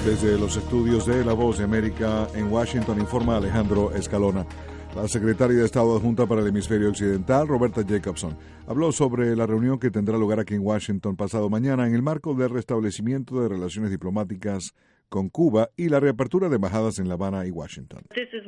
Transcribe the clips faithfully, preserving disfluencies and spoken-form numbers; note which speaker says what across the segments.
Speaker 1: Desde los estudios de La Voz de América en Washington informa Alejandro Escalona. La secretaria de Estado adjunta para el hemisferio occidental, Roberta Jacobson, habló sobre la reunión que tendrá lugar aquí en Washington pasado mañana en el marco del restablecimiento de relaciones diplomáticas con Cuba y la reapertura de embajadas en La Habana y Washington.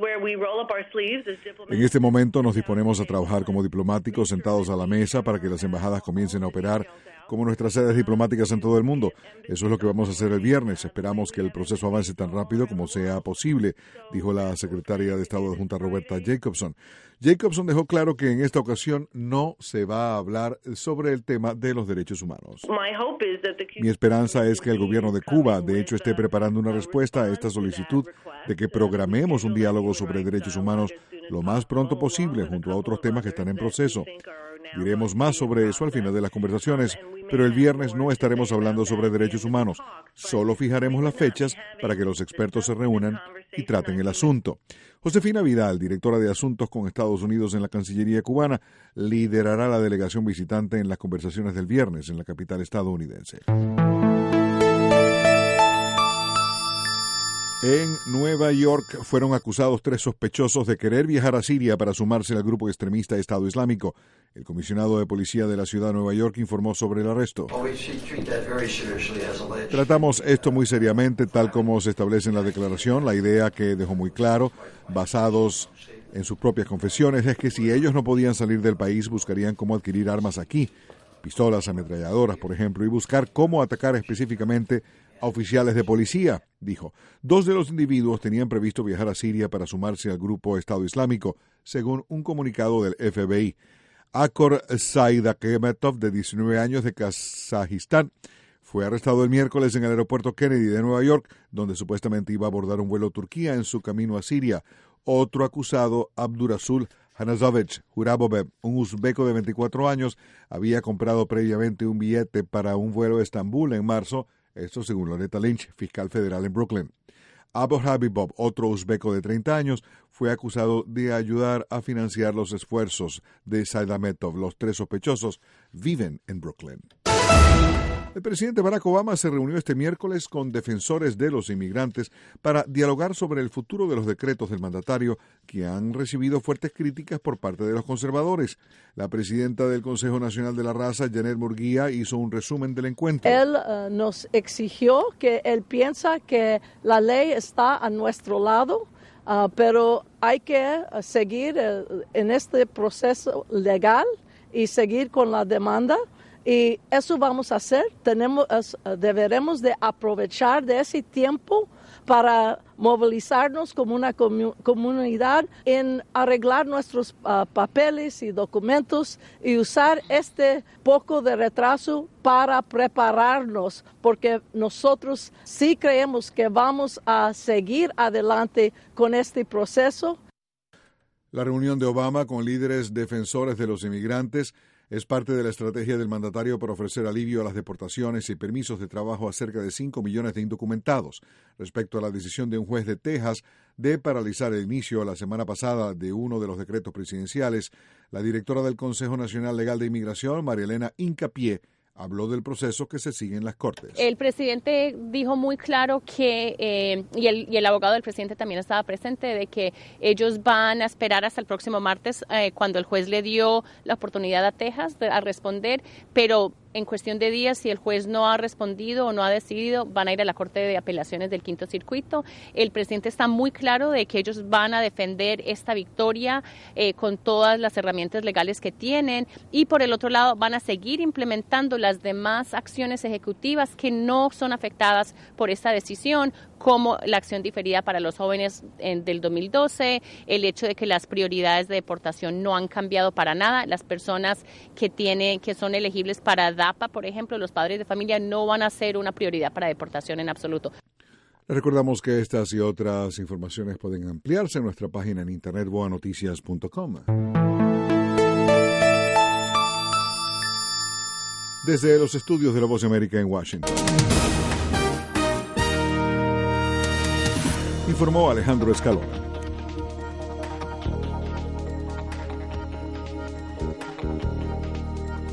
Speaker 1: En este momento nos disponemos a trabajar como diplomáticos sentados a la mesa para que las embajadas comiencen a operar como nuestras sedes diplomáticas en todo el mundo. Eso es lo que vamos a hacer el viernes. Esperamos que el proceso avance tan rápido como sea posible, dijo la secretaria de Estado adjunta Roberta Jacobson. Jacobson dejó claro que en esta ocasión no se va a hablar sobre el tema de los derechos humanos. Mi esperanza es que el gobierno de Cuba, de hecho, esté preparando una respuesta a esta solicitud de que programemos un diálogo sobre derechos humanos lo más pronto posible junto a otros temas que están en proceso. Diremos más sobre eso al final de las conversaciones, pero el viernes no estaremos hablando sobre derechos humanos. Solo fijaremos las fechas para que los expertos se reúnan y traten el asunto. Josefina Vidal, directora de Asuntos con Estados Unidos en la Cancillería cubana, liderará la delegación visitante en las conversaciones del viernes en la capital estadounidense. En Nueva York fueron acusados tres sospechosos de querer viajar a Siria para sumarse al grupo extremista Estado Islámico. El comisionado de policía de la ciudad de Nueva York informó sobre el arresto. Tratamos esto muy seriamente, tal como se establece en la declaración. La idea que dejó muy claro, basados en sus propias confesiones, es que si ellos no podían salir del país, buscarían cómo adquirir armas aquí, pistolas, ametralladoras, por ejemplo, y buscar cómo atacar específicamente a oficiales de policía, dijo. Dos de los individuos tenían previsto viajar a Siria para sumarse al grupo Estado Islámico, según un comunicado del F B I. Akor Saidakemetov, de diecinueve años, de Kazajistán, fue arrestado el miércoles en el aeropuerto Kennedy de Nueva York, donde supuestamente iba a abordar un vuelo a Turquía en su camino a Siria. Otro acusado, Abdurasul Hanazovich Jurabovev, un uzbeco de veinticuatro años, había comprado previamente un billete para un vuelo a Estambul en marzo. Esto según Loretta Lynch, fiscal federal en Brooklyn. Abu Habibov, otro uzbeco de treinta años, fue acusado de ayudar a financiar los esfuerzos de Saidametov. Los tres sospechosos viven en Brooklyn. El presidente Barack Obama se reunió este miércoles con defensores de los inmigrantes para dialogar sobre el futuro de los decretos del mandatario, que han recibido fuertes críticas por parte de los conservadores. La presidenta del Consejo Nacional de la Raza, Janet Murguía, hizo un resumen del encuentro.
Speaker 2: Él uh, nos exigió que él piensa que la ley está a nuestro lado, uh, pero hay que uh, seguir uh, en este proceso legal y seguir con la demanda. Y eso vamos a hacer. Tenemos, deberemos de aprovechar de ese tiempo para movilizarnos como una comu- comunidad en arreglar nuestros uh, papeles y documentos y usar este poco de retraso para prepararnos, porque nosotros sí creemos que vamos a seguir adelante con este proceso.
Speaker 1: La reunión de Obama con líderes defensores de los inmigrantes es parte de la estrategia del mandatario para ofrecer alivio a las deportaciones y permisos de trabajo a cerca de cinco millones de indocumentados, respecto a la decisión de un juez de Texas de paralizar el inicio la semana pasada de uno de los decretos presidenciales. La directora del Consejo Nacional Legal de Inmigración, María Elena Incapié, habló del proceso que se sigue en las Cortes.
Speaker 3: El presidente dijo muy claro que, eh, y, el, y el abogado del presidente también estaba presente, de que ellos van a esperar hasta el próximo martes, eh, cuando el juez le dio la oportunidad a Texas de, a responder, pero en cuestión de días, si el juez no ha respondido o no ha decidido, van a ir a la Corte de Apelaciones del Quinto Circuito. El presidente está muy claro de que ellos van a defender esta victoria eh, con todas las herramientas legales que tienen, y por el otro lado van a seguir implementando las demás acciones ejecutivas que no son afectadas por esta decisión, como la acción diferida para los jóvenes en, del dos mil doce, el hecho de que las prioridades de deportación no han cambiado para nada. Las personas que tienen, que son elegibles para D A P A, por ejemplo, los padres de familia, no van a ser una prioridad para deportación en absoluto.
Speaker 1: Les recordamos que estas y otras informaciones pueden ampliarse en nuestra página en internet boa noticias punto com. Desde los estudios de La Voz de América en Washington, informó Alejandro Escalona.